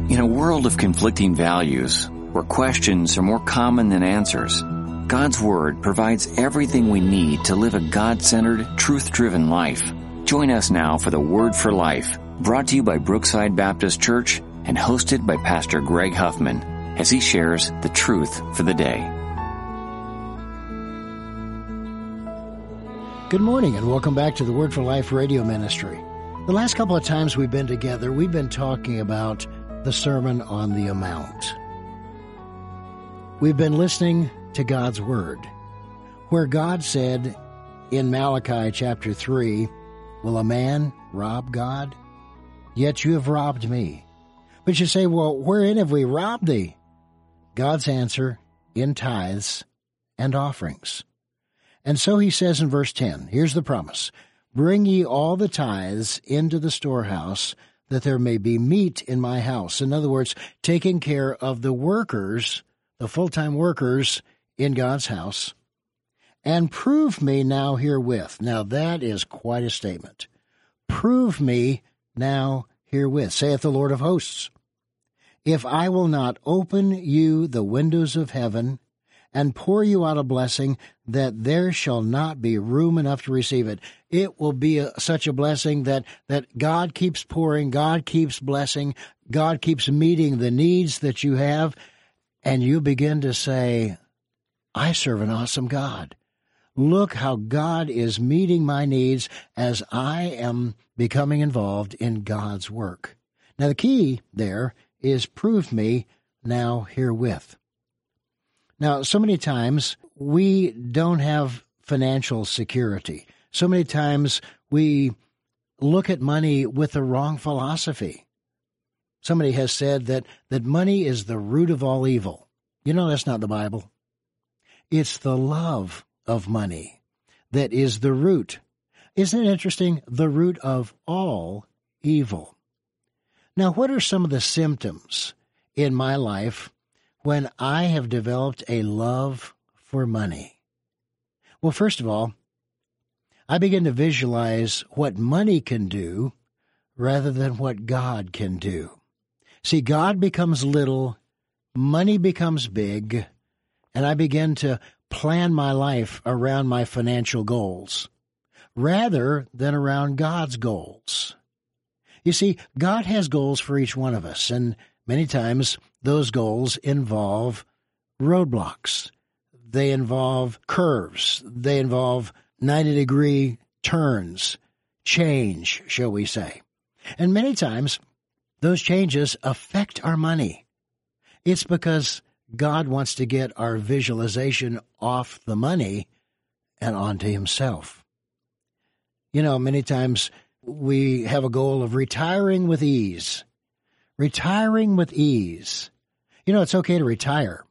In a world of conflicting values, where questions are more common than answers, God's Word provides everything we need to live a God-centered, truth-driven life. Join us now for the Word for Life, brought to you by Brookside Baptist Church and hosted by Pastor Greg Huffman, as he shares the truth for the day. Good morning and welcome back to the Word for Life radio ministry. The last couple of times we've been together, we've been talking about the Sermon on the Mount. We've been listening to God's Word, where God said in Malachi chapter 3, "Will a man rob God? Yet you have robbed me." But you say, well, wherein have we robbed thee? God's answer, in tithes and offerings. And so he says in verse 10, here's the promise, "Bring ye all the tithes into the storehouse, that there may be meat in my house." In other words, taking care of the workers, the full-time workers in God's house. "And prove me now herewith." Now that is quite a statement. "Prove me now herewith, saith the Lord of hosts, if I will not open you the windows of heaven and pour you out a blessing, that there shall not be room enough to receive it." It will be such a blessing that God keeps pouring, God keeps blessing, God keeps meeting the needs that you have, and you begin to say, I serve an awesome God. Look how God is meeting my needs as I am becoming involved in God's work. Now the key there is prove me now herewith. Now, so many times we don't have financial security. So many times we look at money with the wrong philosophy. Somebody has said that money is the root of all evil. You know, that's not the Bible. It's the love of money that is the root. Isn't it interesting? The root of all evil. Now, what are some of the symptoms in my life when I have developed a love for money? Well, first of all, I begin to visualize what money can do rather than what God can do. See, God becomes little, money becomes big, and I begin to plan my life around my financial goals rather than around God's goals. You see, God has goals for each one of us, and many times those goals involve roadblocks. They involve curves. They involve 90-degree turns, change, shall we say. And many times those changes affect our money. It's because God wants to get our visualization off the money and onto himself. You know, many times we have a goal of retiring with ease. Retiring with ease. You know, it's okay to retire,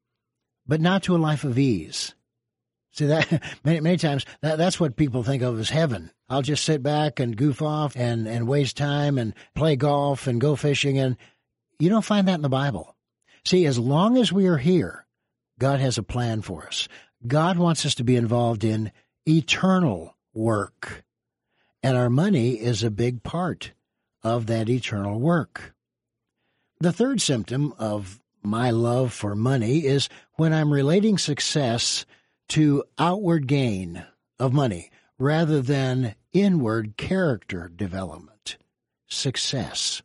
but not to a life of ease. See, that many times, that's what people think of as heaven. I'll just sit back and goof off and waste time and play golf and go fishing. And you don't find that in the Bible. See, as long as we are here, God has a plan for us. God wants us to be involved in eternal work. And our money is a big part of that eternal work. The third symptom of my love for money is when I'm relating success to outward gain of money rather than inward character development, success.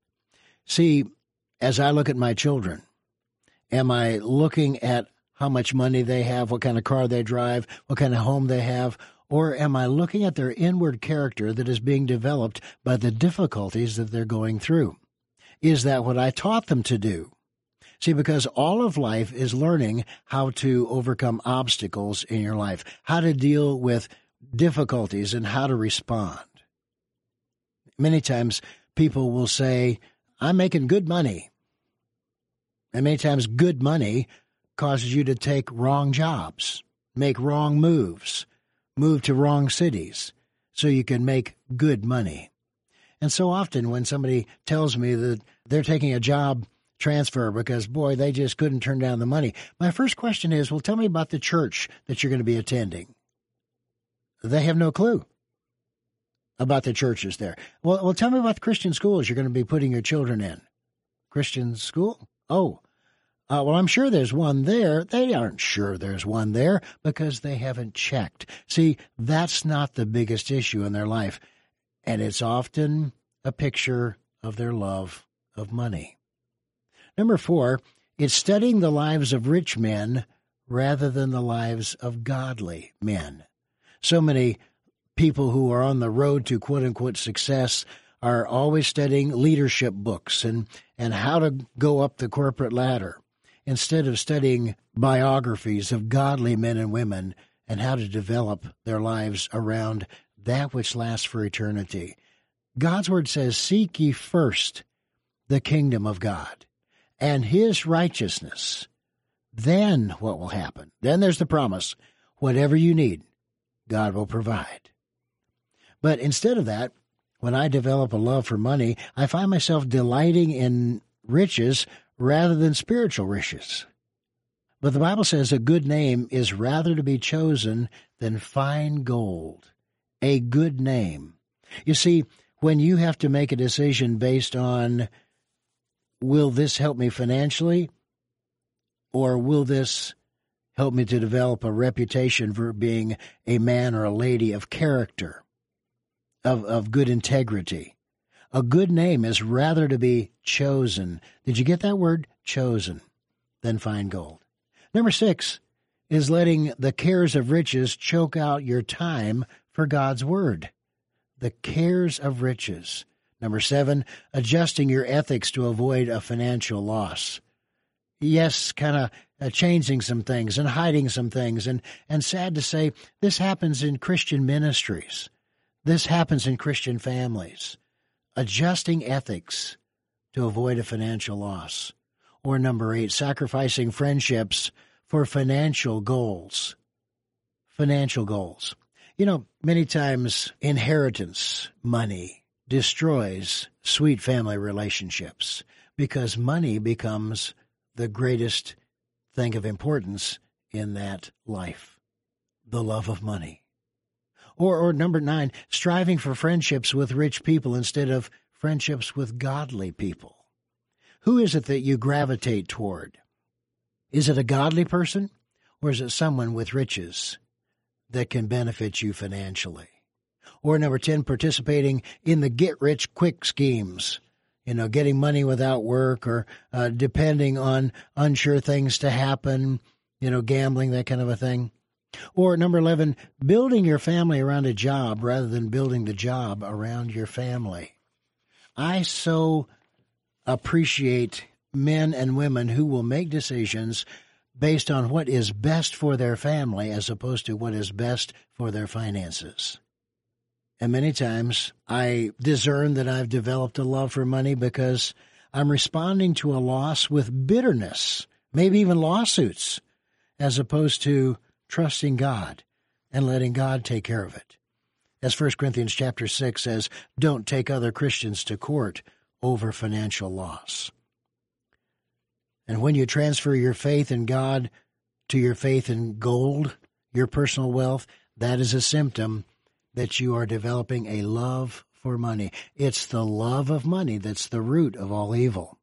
See, as I look at my children, am I looking at how much money they have, what kind of car they drive, what kind of home they have, or am I looking at their inward character that is being developed by the difficulties that they're going through? Is that what I taught them to do? See, because all of life is learning how to overcome obstacles in your life, how to deal with difficulties and how to respond. Many times people will say, I'm making good money. And many times good money causes you to take wrong jobs, make wrong moves, move to wrong cities so you can make good money. And so often when somebody tells me that they're taking a job transfer because, boy, they just couldn't turn down the money, my first question is, well, tell me about the church that you're going to be attending. They have no clue about the churches there. Well, tell me about the Christian schools you're going to be putting your children in. Christian school? Oh, well, I'm sure there's one there. They aren't sure there's one there because they haven't checked. See, that's not the biggest issue in their life, and it's often a picture of their love of money. Number 4, it's studying the lives of rich men rather than the lives of godly men. So many people who are on the road to quote-unquote success are always studying leadership books and how to go up the corporate ladder, instead of studying biographies of godly men and women and how to develop their lives around that which lasts for eternity. God's word says, "Seek ye first the kingdom of God and his righteousness." Then what will happen? Then there's the promise. Whatever you need, God will provide. But instead of that, when I develop a love for money, I find myself delighting in riches rather than spiritual riches. But the Bible says a good name is rather to be chosen than fine gold. A good name. You see, when you have to make a decision based on, will this help me financially, or will this help me to develop a reputation for being a man or a lady of character, of good integrity? A good name is rather to be chosen. Did you get that word? Chosen, than fine gold. Number 6 is letting the cares of riches choke out your time for God's word. The cares of riches. Number 7, adjusting your ethics to avoid a financial loss. Yes, kind of changing some things and hiding some things. And sad to say, this happens in Christian ministries. This happens in Christian families. Adjusting ethics to avoid a financial loss. Or number 8, sacrificing friendships for financial goals. Financial goals. You know, many times inheritance money destroys sweet family relationships because money becomes the greatest thing of importance in that life. The love of money. Or number 9, striving for friendships with rich people instead of friendships with godly people. Who is it that you gravitate toward? Is it a godly person, or is it someone with riches that can benefit you financially? Or number 10, participating in the get-rich-quick schemes, getting money without work, or depending on unsure things to happen, gambling, that kind of a thing. Or number 11, building your family around a job rather than building the job around your family. I so appreciate men and women who will make decisions based on what is best for their family as opposed to what is best for their finances. And many times I discern that I've developed a love for money because I'm responding to a loss with bitterness, maybe even lawsuits, as opposed to trusting God and letting God take care of it. As 1 Corinthians chapter 6 says, don't take other Christians to court over financial loss. And when you transfer your faith in God to your faith in gold, your personal wealth, that is a symptom that you are developing a love for money. It's the love of money that's the root of all evil.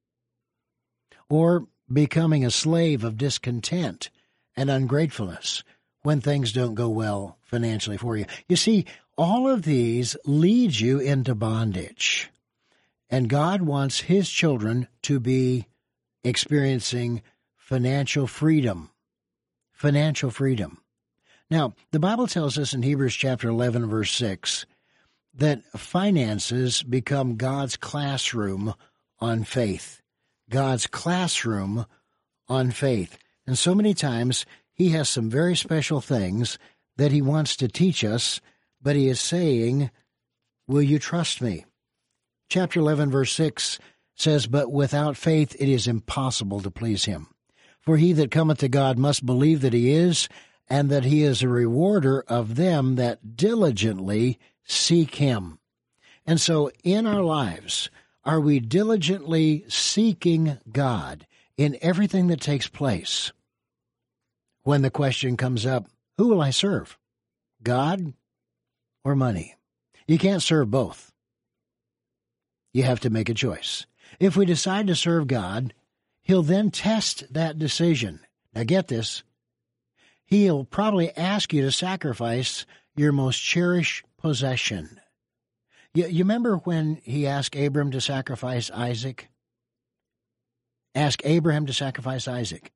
Or becoming a slave of discontent and ungratefulness when things don't go well financially for you. You see, all of these lead you into bondage. And God wants his children to be experiencing financial freedom. Financial freedom. Now, the Bible tells us in Hebrews chapter 11, verse 6, that finances become God's classroom on faith. God's classroom on faith. And so many times, he has some very special things that he wants to teach us, but he is saying, will you trust me? Chapter 11, verse 6 says, but without faith it is impossible to please him. For he that cometh to God must believe that he is, and that he is a rewarder of them that diligently seek him. And so in our lives, are we diligently seeking God in everything that takes place? When the question comes up, who will I serve? God or money? You can't serve both. You have to make a choice. If we decide to serve God, He'll then test that decision. Now get this. He'll probably ask you to sacrifice your most cherished possession. You remember when He asked Abram to sacrifice Isaac? Ask Abraham to sacrifice Isaac.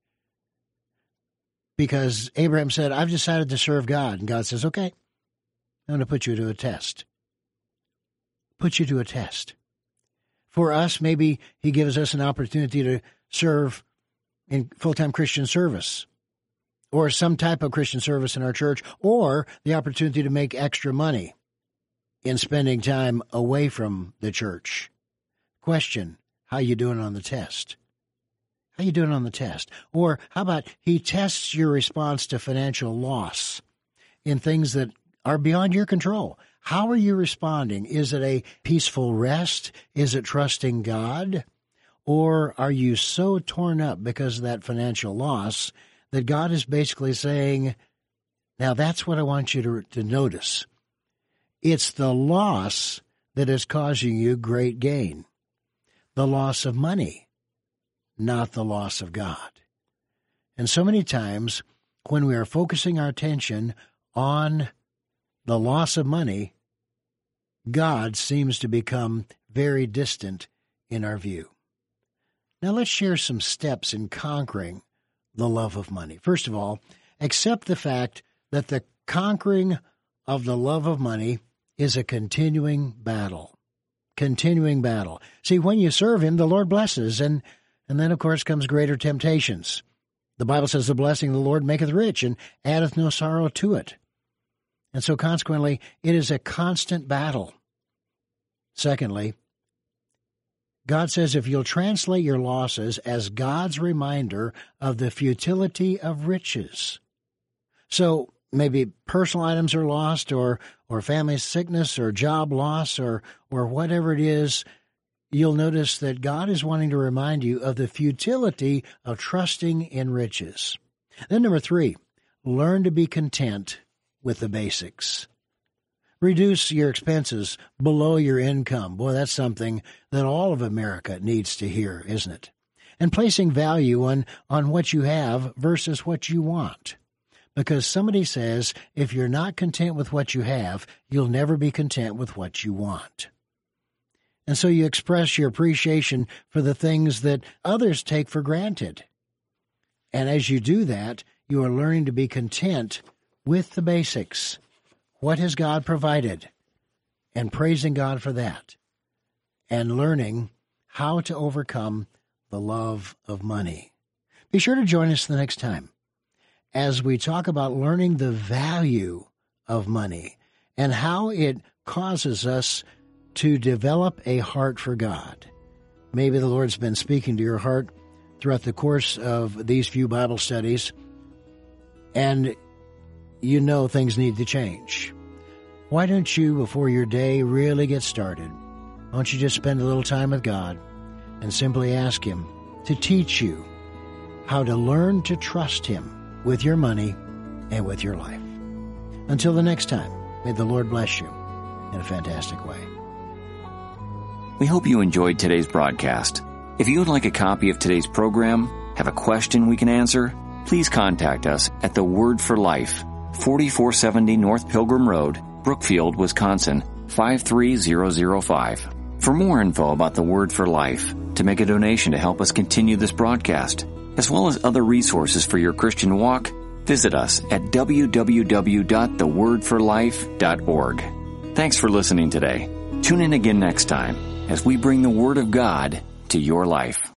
Because Abraham said, I've decided to serve God. And God says, okay, I'm going to put you to a test. Put you to a test. For us, maybe He gives us an opportunity to serve in full-time Christian service, or some type of Christian service in our church, or the opportunity to make extra money in spending time away from the church. Question, how you doing on the test? How you doing on the test? Or how about He tests your response to financial loss in things that are beyond your control? How are you responding? Is it a peaceful rest? Is it trusting God? Or are you so torn up because of that financial loss that God is basically saying, now that's what I want you to notice. It's the loss that is causing you great gain. The loss of money, not the loss of God. And so many times when we are focusing our attention on the loss of money, God seems to become very distant in our view. Now let's share some steps in conquering the love of money. First of all, accept the fact that the conquering of the love of money is a continuing battle. Continuing battle. See, when you serve Him, the Lord blesses, and then, of course, comes greater temptations. The Bible says the blessing of the Lord maketh rich and addeth no sorrow to it. And so consequently, it is a constant battle. Secondly, God says if you'll translate your losses as God's reminder of the futility of riches. So maybe personal items are lost, or family sickness, or job loss, or whatever it is, you'll notice that God is wanting to remind you of the futility of trusting in riches. Then number 3, learn to be content with the basics. Reduce your expenses below your income. Boy, that's something that all of America needs to hear, isn't it? And placing value on what you have versus what you want. Because somebody says if you're not content with what you have, you'll never be content with what you want. And so you express your appreciation for the things that others take for granted. And as you do that, you are learning to be content with the basics. What has God provided? And praising God for that. And learning how to overcome the love of money. Be sure to join us the next time as we talk about learning the value of money and how it causes us to develop a heart for God. Maybe the Lord's been speaking to your heart throughout the course of these few Bible studies, and you know things need to change. Why don't you, before your day really gets started, why don't you just spend a little time with God and simply ask Him to teach you how to learn to trust Him with your money and with your life. Until the next time, may the Lord bless you in a fantastic way. We hope you enjoyed today's broadcast. If you would like a copy of today's program, have a question we can answer, please contact us at The Word for Life, 4470 North Pilgrim Road, Brookfield, Wisconsin, 53005. For more info about The Word for Life, to make a donation to help us continue this broadcast, as well as other resources for your Christian walk, visit us at www.thewordforlife.org. Thanks for listening today. Tune in again next time as we bring the Word of God to your life.